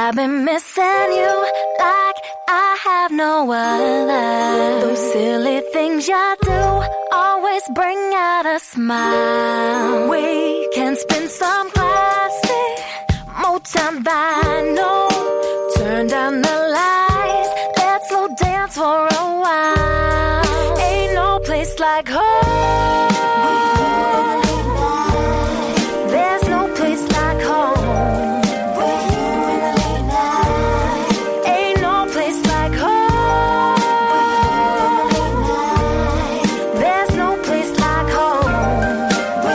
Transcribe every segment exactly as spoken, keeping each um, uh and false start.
I've been missing you like I have no other. Those silly things you do always bring out a smile. We can spend some classic Motown vinyl. Turn down the lights, let's slow dance for a while. Ain't no place like home. There's no place like home. Ain't no place like home. There's no place like home.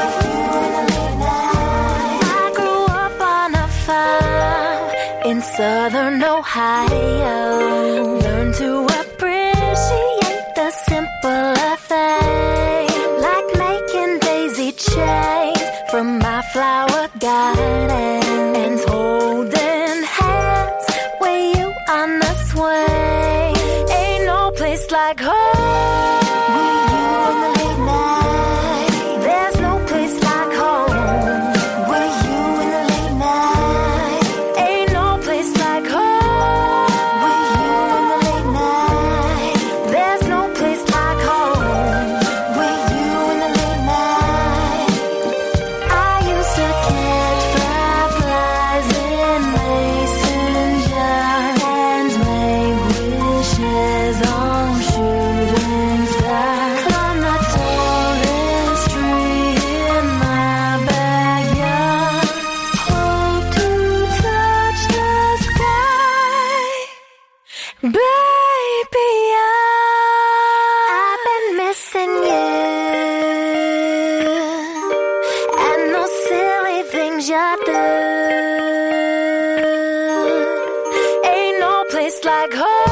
I grew up on a farm in southern Ohio. Learned to appreciate the simpler things, like making daisy chains from my flower garden, and holding hands with you on the swing. Ain't no place like home. There's no place like home. With you in the late night. Ain't no place like home. With you in the late night. There's no place like home. With you in the late night. I used to catch fireflies in mason jars and make wishes on shooting stars. Climb the tallest tree in my backyard. Hope to touch the sky. Baby, I've been missing you, and those silly things you do. Ain't no place like home.